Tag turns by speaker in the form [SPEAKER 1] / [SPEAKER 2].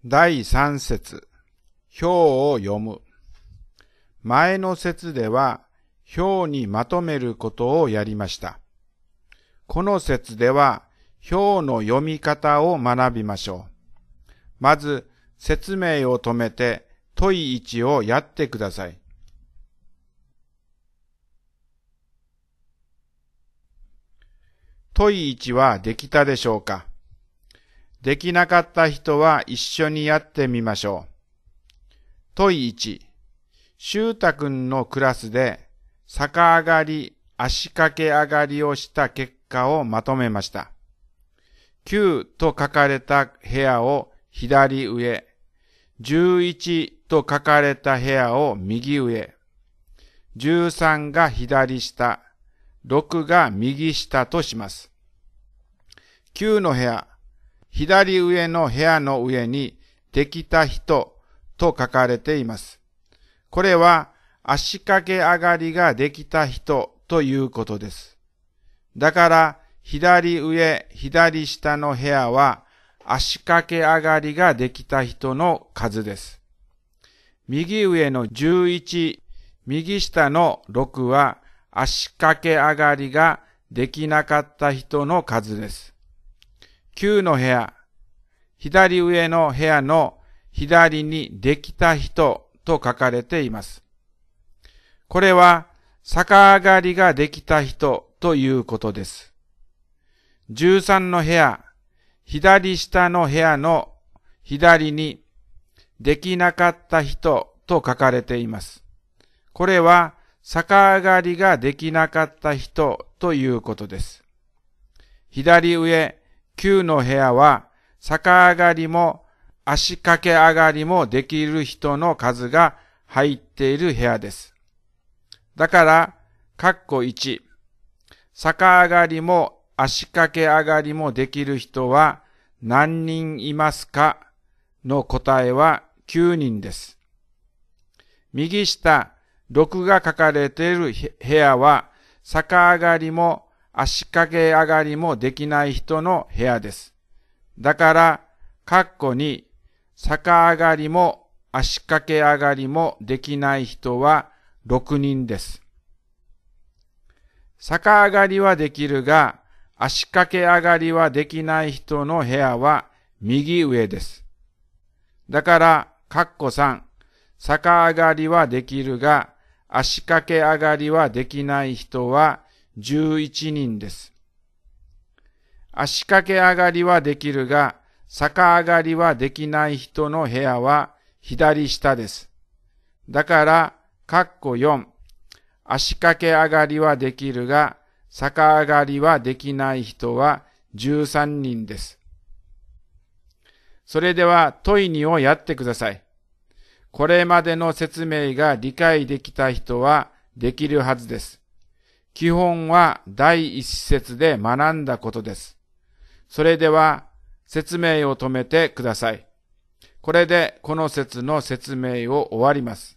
[SPEAKER 1] 第3節、表を読む。前の節では、表にまとめることをやりました。この節では、表の読み方を学びましょう。まず、説明を止めて、問1をやってください。問1はできたでしょうか？できなかった人は一緒にやってみましょう。問1、修太くんのクラスで逆上がり、足掛け上がりをした結果をまとめました。9と書かれた部屋を左上、11と書かれた部屋を右上、13が左下、6が右下とします。9の部屋、左上の部屋の上にできた人と書かれています。これは足掛け上がりができた人ということです。だから左上、左下の部屋は足掛け上がりができた人の数です。右上の11、右下の6は足掛け上がりができなかった人の数です。9の部屋、左上の部屋の左にできた人と書かれています。これは逆上がりができた人ということです。13の部屋、左下の部屋の左にできなかった人と書かれています。これは逆上がりができなかった人ということです。左上9の部屋は逆上がりも足掛け上がりもできる人の数が入っている部屋です。だから、括弧1、逆上がりも足掛け上がりもできる人は何人いますかの答えは9人です。右下、6が書かれている部屋は逆上がりも足掛け上がりもできない人の部屋です。だから、括弧に逆上がりも足掛け上がりもできない人は6人です。逆上がりはできるが、足掛け上がりはできない人の部屋は右上です。だから、括弧3、逆上がりはできるが、足掛け上がりはできない人は11人です。足掛け上がりはできるが、逆上がりはできない人の部屋は左下です。だから、括弧4、足掛け上がりはできるが、逆上がりはできない人は13人です。それでは問2をやってください。これまでの説明が理解できた人はできるはずです。基本は第一節で学んだことです。それでは説明を止めてください。これでこの節の説明を終わります。